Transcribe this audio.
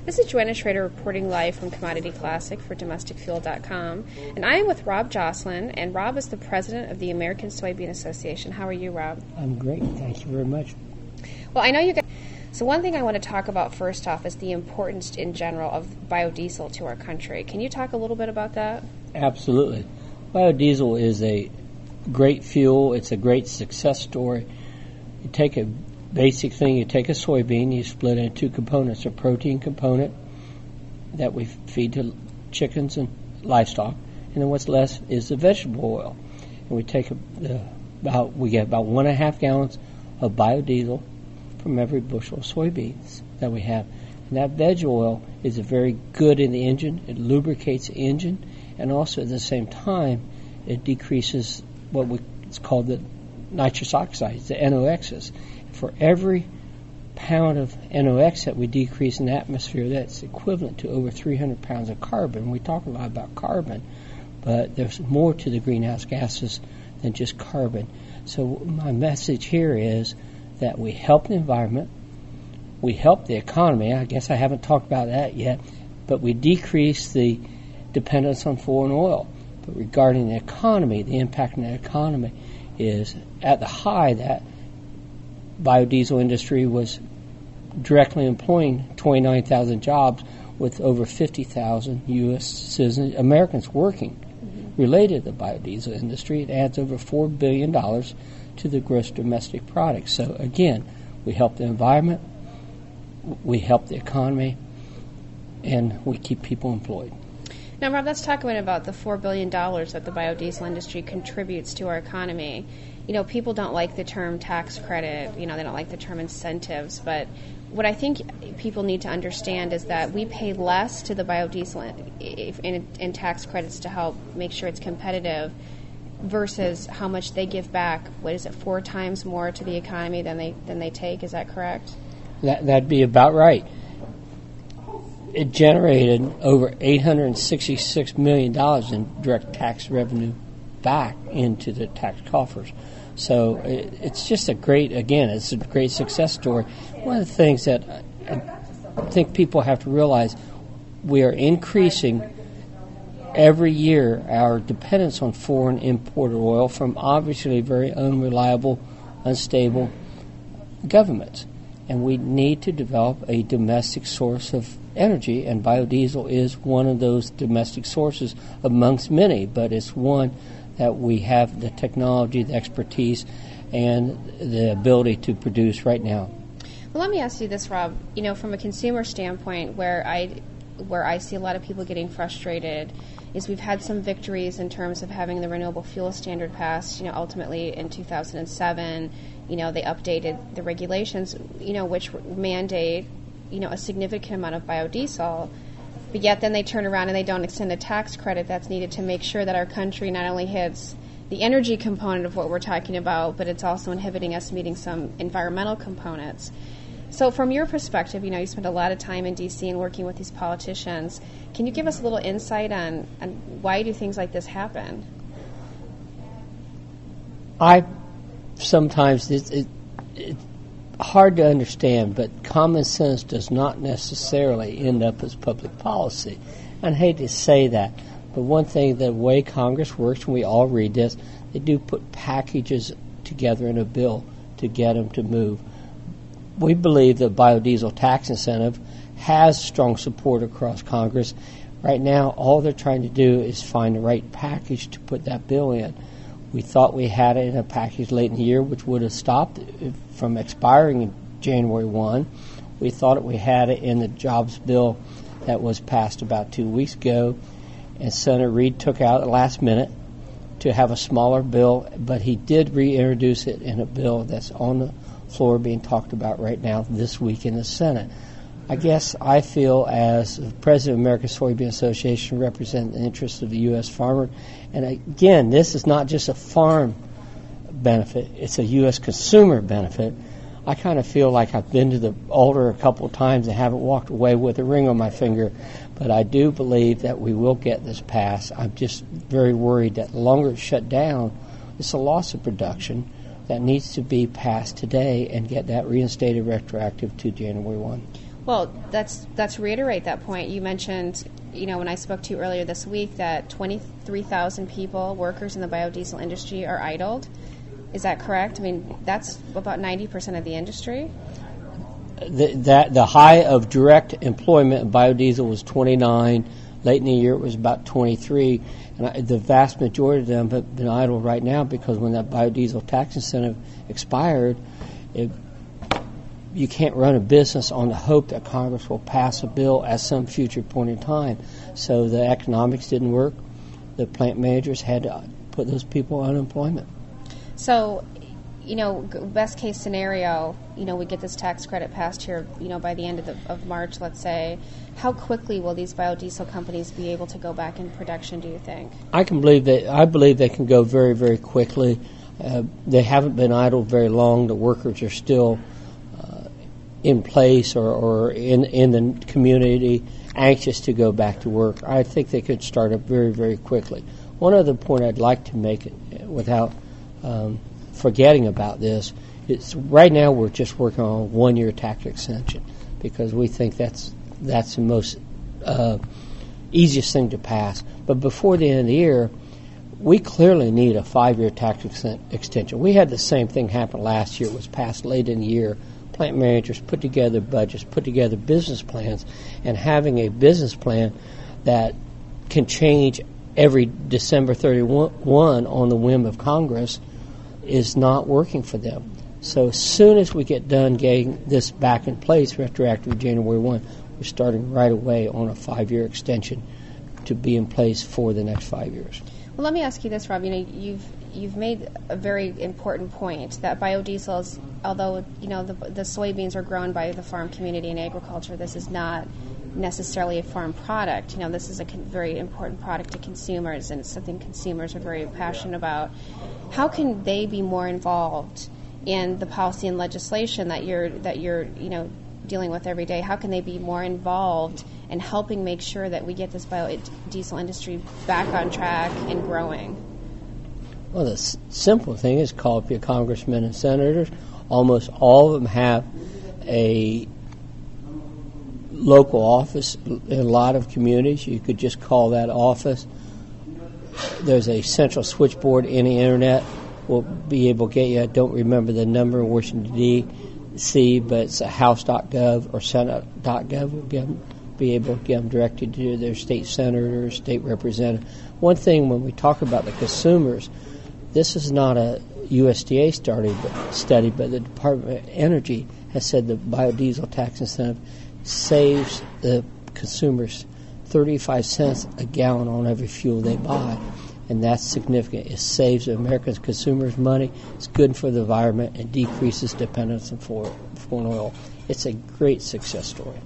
This is Joanna Schrader reporting live from Commodity Classic for DomesticFuel.com, and I am with Rob Joslin, and Rob is the president of the American Soybean Association. How are you, Rob? I'm great. Thank you very much. Well, I know you guys... So one thing I want to talk about first off is the importance in general of biodiesel to our country. Can you talk a little bit about that? Absolutely. Biodiesel is a great fuel. It's a great success story. You take a basic thing, you take a soybean, you split it into two components, a protein component that we feed to chickens and livestock, and then what's left is the vegetable oil. And we take we get about 1.5 gallons of biodiesel from every bushel of soybeans that we have. And that vegetable oil is very good in the engine. It lubricates the engine, and also at the same time it decreases it's called the nitrous oxides, the NOx's. For every pound of NOx that we decrease in the atmosphere, that's equivalent to over 300 pounds of carbon. We talk a lot about carbon, but there's more to the greenhouse gases than just carbon. So my message here is that we help the environment, we help the economy. I guess I haven't talked about that yet, but we decrease the dependence on foreign oil. But regarding the economy, the impact on the economy is at the high that biodiesel industry was directly employing 29,000 jobs with over 50,000 U.S. citizens, Americans working related to the biodiesel industry. It adds over $4 billion to the gross domestic product. So again, we help the environment, we help the economy, and we keep people employed. Now, Rob, let's talk about the $4 billion that the biodiesel industry contributes to our economy. You know, people don't like the term tax credit, they don't like the term incentives, but what I think people need to understand is that we pay less to the biodiesel in tax credits to help make sure it's competitive versus how much they give back. 4 times more to the economy than they take? Is that correct? That'd be about right. It generated over $866 million in direct tax revenue back into the tax coffers. So it's just it's a great success story. One of the things that I think people have to realize, we are increasing every year our dependence on foreign imported oil from obviously very unreliable, unstable governments. And we need to develop a domestic source of energy, and biodiesel is one of those domestic sources amongst many, but it's one that we have the technology, the expertise, and the ability to produce right now. Well, let me ask you this, Rob. From a consumer standpoint, where I see a lot of people getting frustrated, is we've had some victories in terms of having the renewable fuel standard passed. Ultimately in 2007, they updated the regulations, which mandate, a significant amount of biodiesel. But yet then they turn around and they don't extend the tax credit that's needed to make sure that our country not only hits the energy component of what we're talking about, but it's also inhibiting us meeting some environmental components. So from your perspective, you spend a lot of time in D.C. and working with these politicians. Can you give us a little insight on why do things like this happen? Sometimes it's hard to understand, but common sense does not necessarily end up as public policy. And I hate to say that, but one thing, the way Congress works, when we all read this, they do put packages together in a bill to get them to move. We believe the biodiesel tax incentive has strong support across Congress. Right now, all they're trying to do is find the right package to put that bill in. We thought we had it in a package late in the year, which would have stopped it from expiring in January 1. We thought we had it in the jobs bill that was passed about 2 weeks ago, and Senator Reid took out at the last minute to have a smaller bill, but he did reintroduce it in a bill that's on the floor being talked about right now this week in the Senate. I guess I feel, as the president of the American Soybean Association, represent the interests of the U.S. farmer. And again, this is not just a farm benefit, it's a U.S. consumer benefit. I kind of feel like I've been to the altar a couple of times and haven't walked away with a ring on my finger, but I do believe that we will get this passed. I'm just very worried that the longer it's shut down, it's a loss of production that needs to be passed today and get that reinstated retroactive to January 1. Well, that's to reiterate that point. You mentioned, when I spoke to you earlier this week, that 23,000 people, workers in the biodiesel industry, are idled. Is that correct? I mean, that's about 90% of the industry. The high of direct employment in biodiesel was 29. Late in the year, it was about 23. And the vast majority of them have been idle right now because when that biodiesel tax incentive expired, you can't run a business on the hope that Congress will pass a bill at some future point in time. So the economics didn't work. The plant managers had to put those people on unemployment. So, best case scenario, we get this tax credit passed here, by the end of March, let's say. How quickly will these biodiesel companies be able to go back in production, do you think? I believe they can go very, very quickly. They haven't been idle very long. The workers are still in place or in the community, anxious to go back to work. I think they could start up very, very quickly. One other point I'd like to make without forgetting about this is right now we're just working on a one-year tax extension because we think that's the most easiest thing to pass. But before the end of the year, we clearly need a 5-year tax extension. We had the same thing happen last year. It was passed late in the year. Plant managers put together budgets, put together business plans, and having a business plan that can change every December 31 on the whim of Congress is not working for them. So as soon as we get done getting this back in place, retroactive January 1, we're starting right away on a 5-year extension to be in place for the next 5 years. Well, let me ask you this, Rob. You've made a very important point that biodiesel is, although the soybeans are grown by the farm community and agriculture, this is not necessarily a farm product. This is a very important product to consumers, and it's something consumers are very passionate about. How can they be more involved in the policy and legislation that you're dealing with every day? How can they be more involved in helping make sure that we get this biodiesel industry back on track and growing? Well, the simple thing is call up your congressmen and senators. Almost all of them have a local office in a lot of communities. You could just call that office. There's a central switchboard in the internet. We'll be able to get you, I don't remember the number in Washington, D.C., but it's house.gov or senate.gov. We'll be able to get them directed to their state senators, state representative. One thing when we talk about the consumers, this is not a USDA study, but the Department of Energy has said the biodiesel tax incentive saves the consumers 35 cents a gallon on every fuel they buy, and that's significant. It saves American consumers money. It's good for the environment and decreases dependence on foreign oil. It's a great success story.